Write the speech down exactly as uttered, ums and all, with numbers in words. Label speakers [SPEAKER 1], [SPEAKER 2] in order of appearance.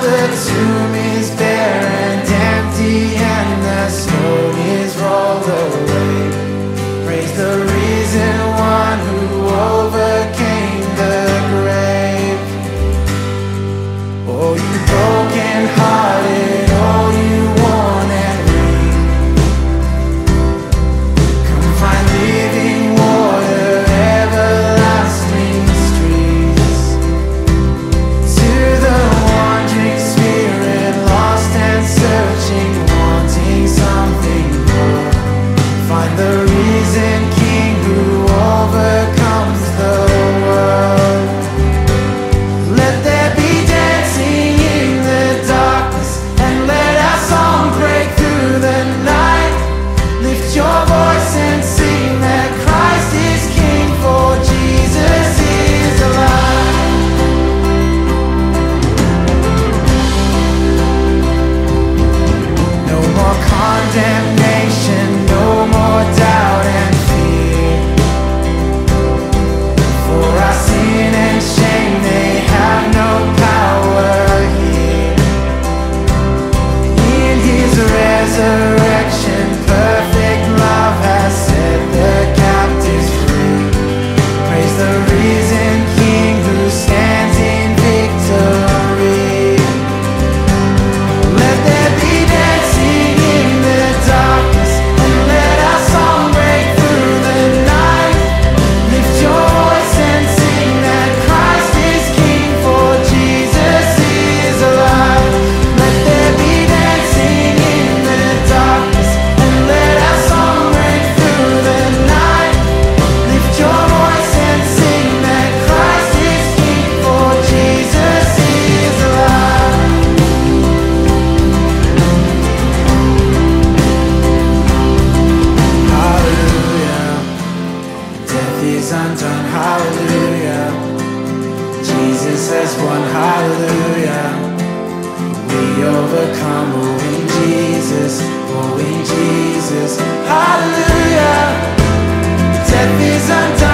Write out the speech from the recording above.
[SPEAKER 1] the tomb is bare and empty, and the stone is rolled away. Praise the risen one who overcame the grave. Oh, you broken hearted, oh, you worn and weak, come find living water, everlasting streams. To the wandering spirit, lost and searching, wanting something more, find the risen King who overcomes the world. Let there be dancing in the darkness, and let our song break through the night. Lift your voice and sing that Christ is King, for Jesus is alive. No more condemnation, no more doubt and fear. For our sin and shame, they have no power here. In His resurrection, perfect love has set the captives free. Praise the risen King who stands in victory. Let there be dancing in the darkness, and let our song break through the night. Lift your voice and sing that Christ is King, for Jesus is alive. Let there be dancing in the darkness, and let our song break through the night. Lift your voice and sing that Christ is King, for Jesus is alive. Hallelujah, death is undone, hallelujah. Jesus has won, hallelujah. We overcome, oh in Jesus, oh in Jesus, hallelujah. Death is undone.